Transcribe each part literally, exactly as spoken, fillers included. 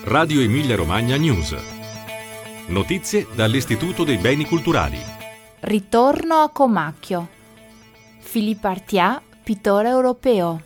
Radio Emilia Romagna News. Notizie dall'Istituto dei Beni Culturali. Ritorno a Comacchio. Philippe Artiat, pittore europeo.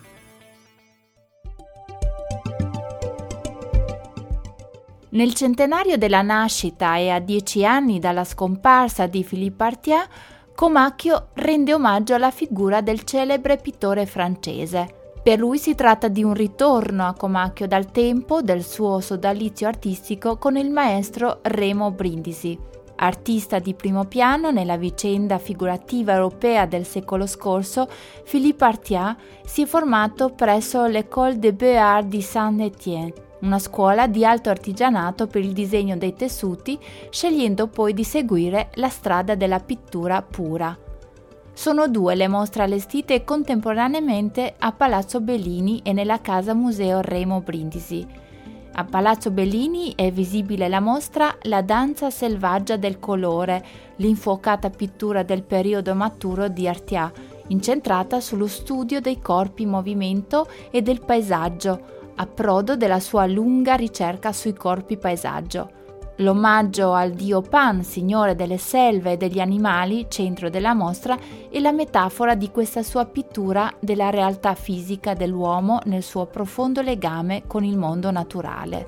Nel centenario della nascita e a dieci anni dalla scomparsa di Philippe Artiat, Comacchio rende omaggio alla figura del celebre pittore francese. Per lui si tratta di un ritorno a Comacchio dal tempo del suo sodalizio artistico con il maestro Remo Brindisi. Artista di primo piano nella vicenda figurativa europea del secolo scorso, Philippe Artiat si è formato presso l'École des Beaux-Arts di Saint-Étienne, una scuola di alto artigianato per il disegno dei tessuti, scegliendo poi di seguire la strada della pittura pura. Sono due le mostre allestite contemporaneamente a Palazzo Bellini e nella Casa Museo Remo Brindisi. A Palazzo Bellini è visibile la mostra La danza selvaggia del colore, l'infuocata pittura del periodo maturo di Artiat, incentrata sullo studio dei corpi in movimento e del paesaggio, approdo della sua lunga ricerca sui corpi paesaggio. L'omaggio al dio Pan, signore delle selve e degli animali, centro della mostra, è la metafora di questa sua pittura della realtà fisica dell'uomo nel suo profondo legame con il mondo naturale.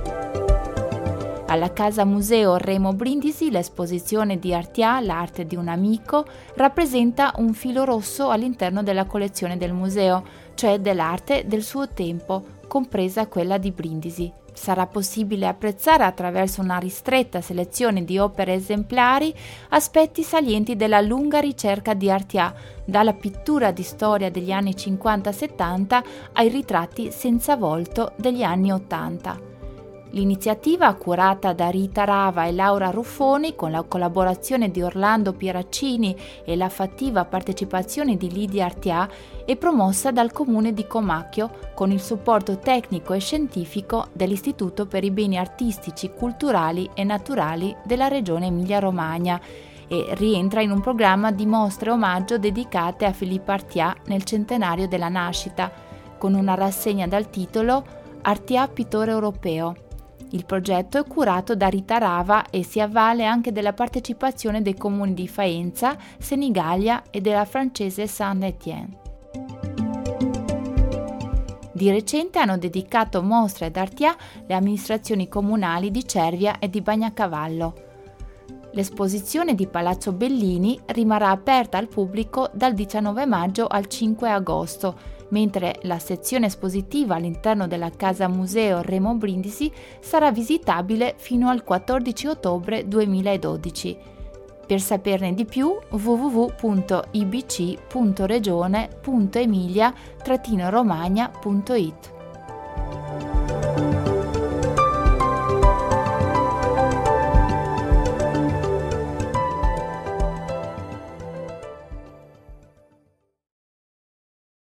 Alla Casa Museo Remo Brindisi l'esposizione di Artiat, l'arte di un amico, rappresenta un filo rosso all'interno della collezione del museo, cioè dell'arte del suo tempo, compresa quella di Brindisi. Sarà possibile apprezzare attraverso una ristretta selezione di opere esemplari aspetti salienti della lunga ricerca di Artiat, dalla pittura di storia degli anni cinquanta settanta ai ritratti senza volto degli anni ottanta. L'iniziativa, curata da Rita Rava e Laura Ruffoni, con la collaborazione di Orlando Pieraccini e la fattiva partecipazione di Lidia Artiat, è promossa dal Comune di Comacchio con il supporto tecnico e scientifico dell'Istituto per i Beni Artistici, Culturali e Naturali della Regione Emilia-Romagna e rientra in un programma di mostre omaggio dedicate a Philippe Artiat nel centenario della nascita, con una rassegna dal titolo Artiat pittore europeo. Il progetto è curato da Rita Rava e si avvale anche della partecipazione dei comuni di Faenza, Senigallia e della francese Saint-Étienne. Di recente hanno dedicato mostre ad Artiat le amministrazioni comunali di Cervia e di Bagnacavallo. L'esposizione di Palazzo Bellini rimarrà aperta al pubblico dal diciannove maggio al cinque agosto, mentre la sezione espositiva all'interno della Casa Museo Remo Brindisi sarà visitabile fino al quattordici ottobre duemiladodici. Per saperne di più w w w punto i b c punto regione punto emilia romagna punto i t.